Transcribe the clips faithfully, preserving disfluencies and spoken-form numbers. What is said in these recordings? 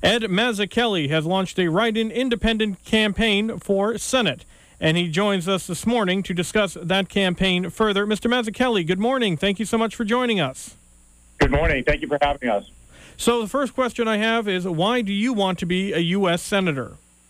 Ed Mazzucchelli has launched a write-in independent campaign for Senate, and he joins us this morning to discuss that campaign further. Mister Mazzucchelli, good morning. Thank you so much for joining us. Good morning. Thank you for having us. So the first question I have is, why do you want to be a U S Senator?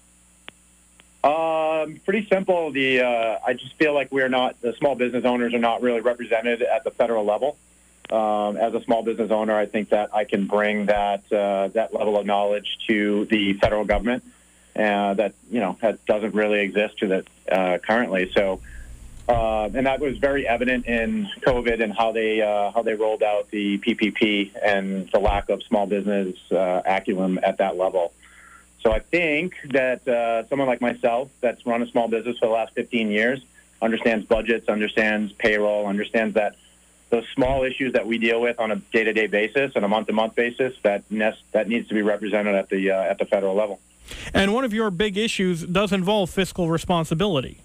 Um, pretty simple. The uh, I just feel like we're not, the small business owners are not really represented at the federal level. Um, as a small business owner, I think that I can bring that uh, that level of knowledge to the federal government uh, that you know that doesn't really exist to that uh, currently. So, uh, and that was very evident in COVID and how they uh, how they rolled out the P P P and the lack of small business uh, acumen at that level. So I think that uh, someone like myself that's run a small business for the last fifteen years understands budgets, understands payroll, understands that those small issues that we deal with on a day-to-day basis and a month-to-month basis, that nest, that needs to be represented at the uh, at the federal level. And one of your big issues does involve fiscal responsibility.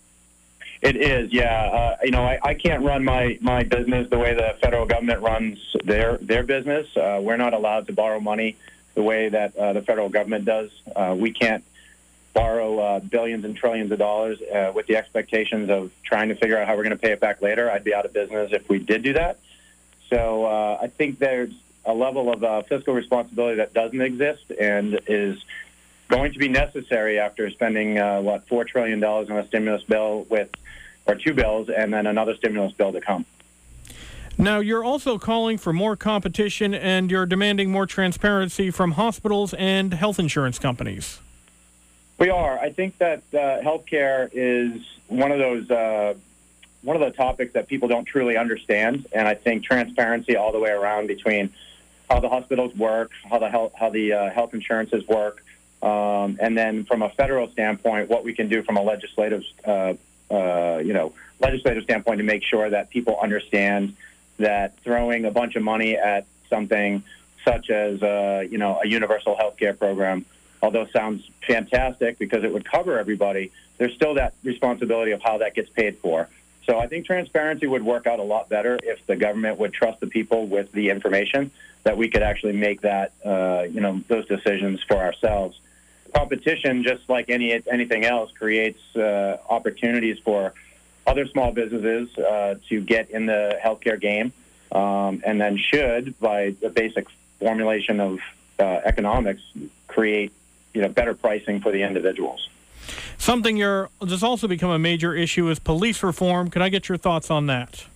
It is, yeah. Uh, you know, I, I can't run my, my business the way the federal government runs their their business. Uh, we're not allowed to borrow money the way that uh, the federal government does. Uh, we can't borrow uh, billions and trillions of dollars uh, with the expectations of trying to figure out how we're going to pay it back later. I'd be out of business if we did do that. So uh, I think there's a level of uh, fiscal responsibility that doesn't exist and is going to be necessary after spending, uh, what, four trillion dollars on a stimulus bill with, or two bills, and then another stimulus bill to come. Now, you're also calling for more competition, and you're demanding more transparency from hospitals and health insurance companies. We are. I think that uh, healthcare is one of those uh, one of the topics that people don't truly understand, and I think transparency all the way around between how the hospitals work, how the health how the uh, health insurances work, um, and then from a federal standpoint, what we can do from a legislative uh, uh, you know legislative standpoint to make sure that people understand that throwing a bunch of money at something such as uh, you know a universal healthcare program, although it sounds fantastic because it would cover everybody, there's still that responsibility of how that gets paid for. So I think transparency would work out a lot better if the government would trust the people with the information, that we could actually make that, uh, you know, those decisions for ourselves. Competition, just like any anything else, creates uh, opportunities for other small businesses uh, to get in the healthcare game, um, and then should, by the basic formulation of uh, economics, create you know, better pricing for the individuals. Something you're, that's also become a major issue is police reform. Can I get your thoughts on that?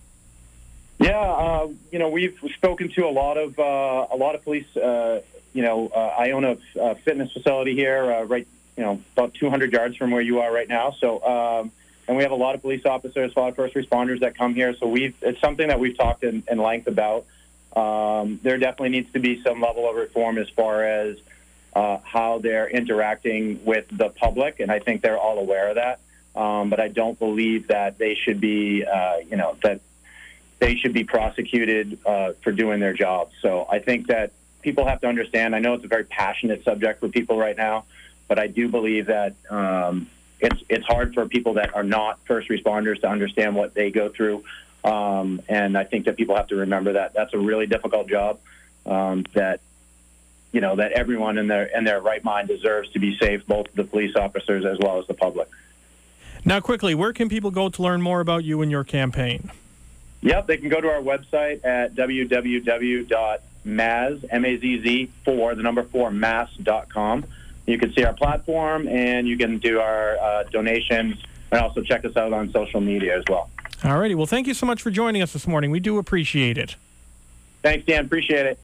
Yeah, uh, you know, we've spoken to a lot of uh, a lot of police. Uh, you know, uh, I own a, a fitness facility here, uh, right, you know, about two hundred yards from where you are right now. So, um, and we have a lot of police officers, a lot of first responders that come here. So we've, it's something that we've talked in, in length about. Um, there definitely needs to be some level of reform as far as Uh, how they're interacting with the public, and I think they're all aware of that. Um, but I don't believe that they should be, uh, you know, that they should be prosecuted uh, for doing their job. So I think that people have to understand. I know it's a very passionate subject for people right now, but I do believe that um, it's it's hard for people that are not first responders to understand what they go through. Um, and I think that people have to remember that that's a really difficult job. Um, that you know, that everyone in their in their right mind deserves to be safe, both the police officers as well as the public. Now, quickly, where can people go to learn more about you and your campaign? Yep, they can go to our website at w w w dot mazz, M A Z Z, four, the number four, mass dot com. You can see our platform, and you can do our uh, donations, and also check us out on social media as well. All righty. Well, thank you so much for joining us this morning. We do appreciate it. Thanks, Dan. Appreciate it.